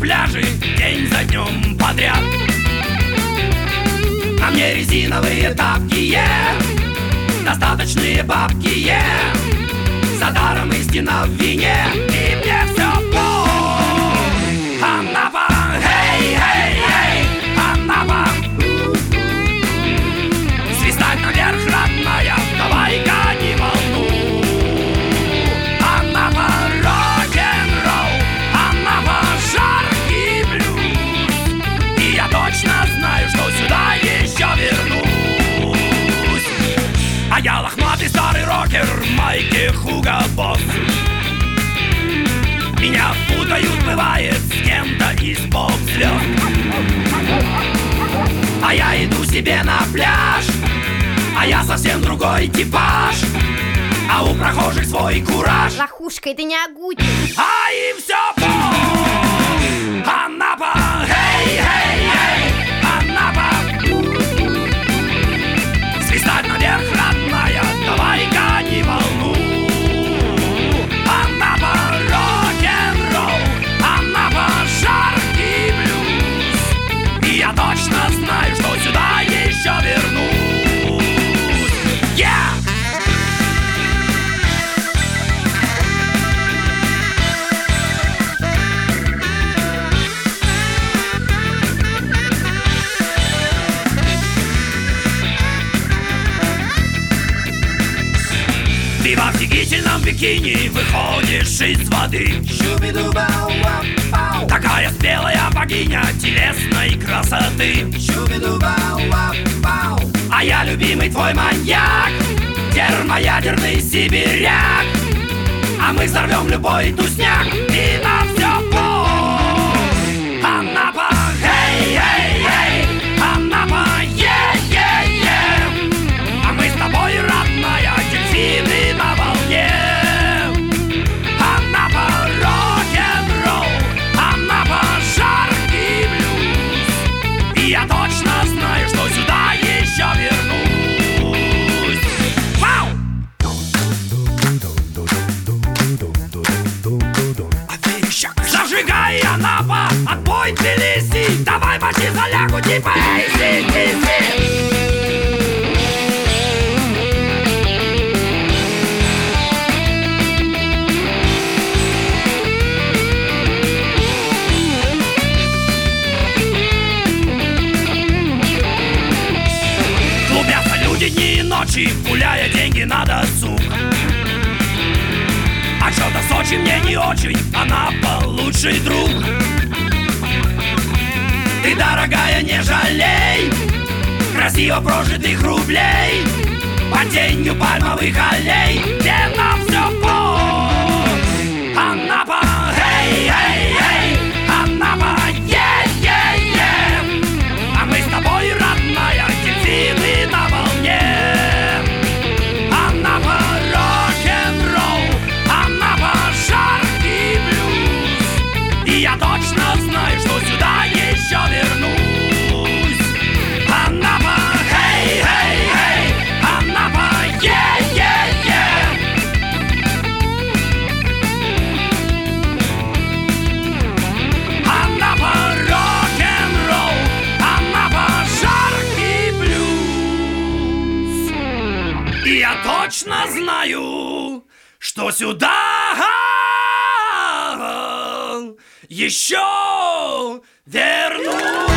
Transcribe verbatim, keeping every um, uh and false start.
пляжи день за днем подряд. На мне резиновые тапки, yeah, достаточные бабки, yeah, за даром истина в вине, и мне все пол. Анапа, эй, эй, эй, Анапа, свистать наверх, родная, давай-ка не волну. Анапа, рок-н-ролл, Анапа, жаркий блюз, и я точно знаю, что сюда еще вернусь. А я лохматый старый рокер, Майки Хуга Босс. Меня путают, бывает, с кем-то из поп-звезд. А я иду себе на пляж, а я совсем другой типаж, а у прохожих свой кураж. Лохушка, это не Агутин. А им все пол. Анапа, эй, эй, эй, Анапа, свистать наверх, родная, давай-ка не волну. Анапа, рок-н-ролл, Анапа, жаркий блюз, и я точно знаю, что сюда еще вернусь. Yeah! Ты в офигительном бикини выходишь из воды. Такая спелая богиня телесной красоты. А я любимый твой маньяк, термоядерный сибиряк, а мы взорвем любой тусняк, и на все пол. Анапа, эй, эй, эй, Анапа, е-е-е, а мы с тобой, родная, дельфины на волне. Анапа, рок-н-ролл, Анапа, жаркий блюз, и я точно знаю, что сюда еще вернусь. Вау! Зажигай, Анапа, отбой Тбилиси, давай почти залягу, типа эйси, диси. Клубятся люди дни и ночи, гуляя деньги на досуг. А что-то Сочи мне не очень, Анапа лучший друг. Ты, дорогая, не жалей красиво прожитых рублей под тенью пальмовых аллей, где нам все пол. Анапа, эй, эй, эй, Анапа, е-е-е, а мы с тобой, родная, дельфины на волне. Анапа, рок-н-ролл, Анапа, жаркий блюз, и я точно знаю, что сюда еще вернусь. Анапа, эй, эй, эй, Анапа, е-е-е. Анапа, рок-н-ролл, Анапа, жаркий блюз, и я точно знаю, что сюда еще вернусь.